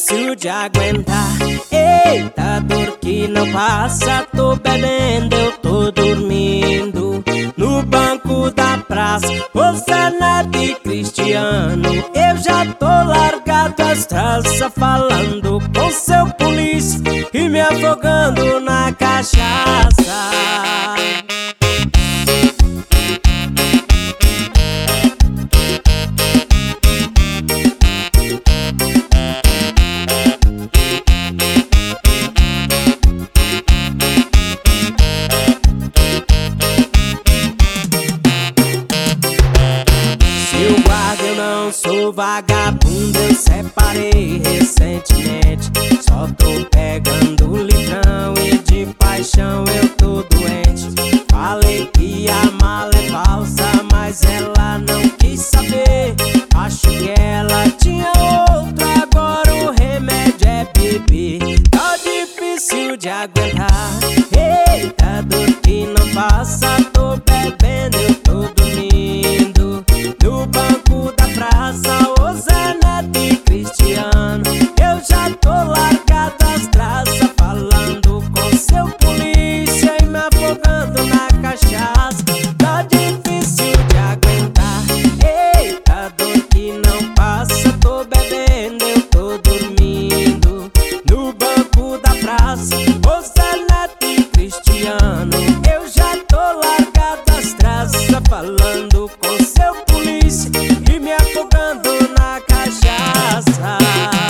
difícil de aguentar. Eita, dor que não passa. Tô bebendo, eu tô dormindo no banco da praça. Ô Zé Neto e Cristiano, eu já tô largado as traças, falando com seu polícia e me afogando na cachaça. Eu não sou vagabundo, eu separei recentemente. Só tô pegando litrão e de paixão eu tô doente. Falei que a mala é falsa, mas ela não quis saber. Acho que ela tinha outra, agora o remédio é beber. Tá difícil de aguentar. Eita, dor que não passa. Tô bebendo, eu tô dormindo no banco da praça. Ô Zé Neto e Cristiano, eu já tô largado as traças, falando com seu polícia e me afogando na cachaça. Tá difícil de aguentar. Eita, dor que não passa. Tô bebendo, eu tô dormindo no banco da praça. Ô Zé Neto e Cristiano, eu já tô largado as traças, falando com seu polícia e me afogando na cachaça.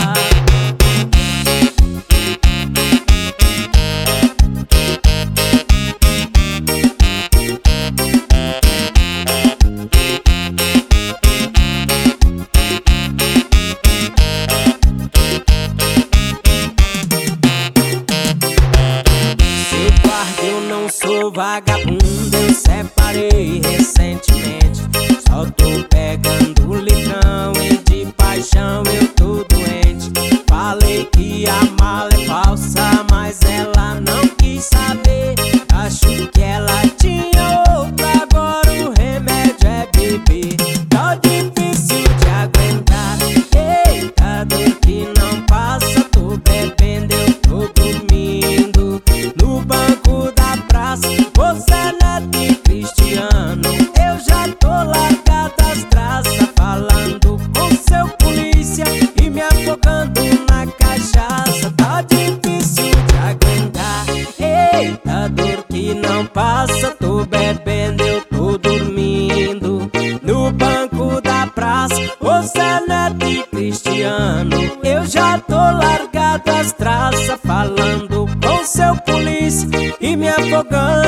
Seu guarda, eu não sou vagabundo, eu separei recentemente. Só tô pegando litrão e de paixão eu tô doente. Falei que a mala é falsa, mas ela não quis saber. Acho que ela tinha outra, agora o remédio é beber. Tá difícil de aguentar. Eita, dor que não passa. Tô bebendo, eu tô dormindo no banco da praça. Ô Zé Neto e Cristiano, eu já tô largado as traças, falando com seu polícia e me afogando na cachaça. Tá difícil de aguentar. Eita, dor que não passa. Tô bebendo, eu tô dormindo no banco da praça. Ô Zé Neto e Cristiano, eu já tô largado as traças, falando com seu polícia e me afogando